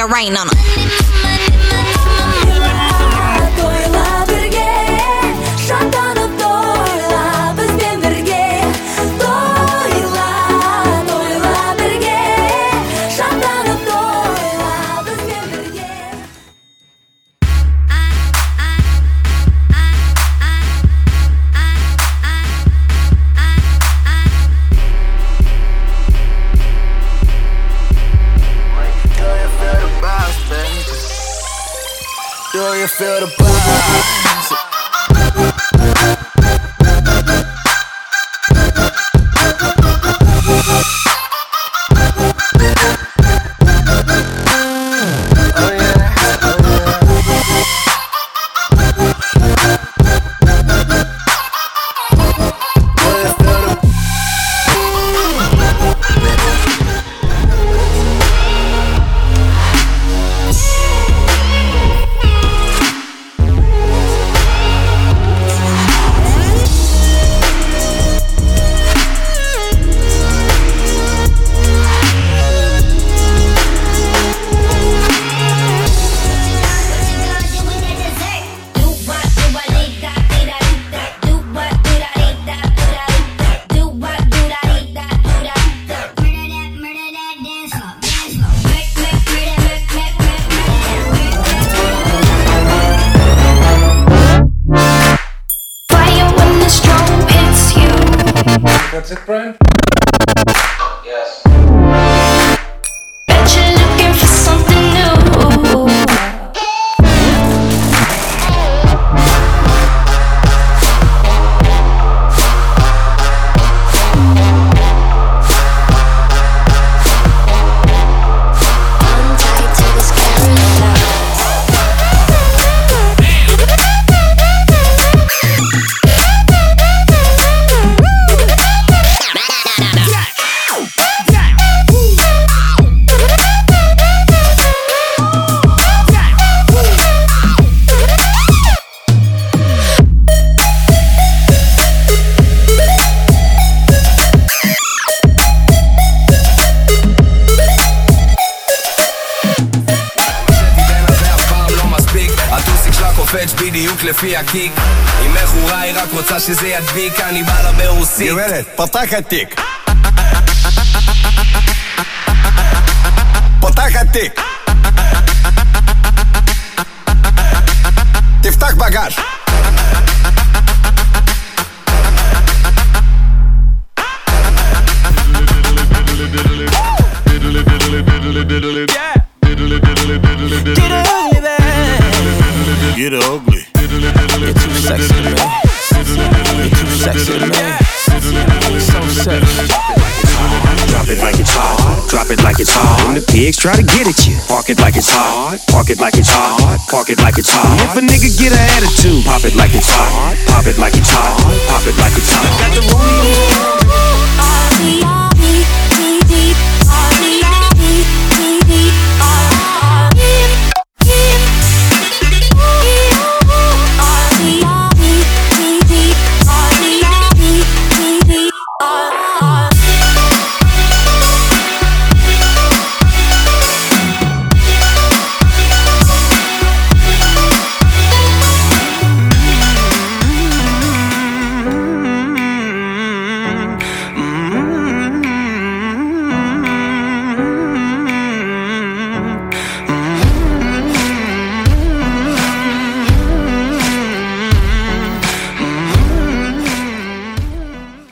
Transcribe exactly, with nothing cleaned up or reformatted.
it rain on her. Do you feel the vibes? That's it, Brian? Yes. Bet you're looking for something new. בדיוק לפי הקיק אם מכורה היא רק רוצה שזה ידביק אני בא לה ברוסית גברת, פתחת תיק פתחת תיק תפתח בגש Get ugly. You're too sexy, man. You're too sexy, man. So sexy. Drop it like it's hot. Drop it like it's hot. When the pigs try to get at you, park it like it's hot. Park it like it's hot. Park it like it's hot. If a nigga get an attitude, pop it like it's hot. Pop it like it's hot. Pop it like it's hot. Got the rollie.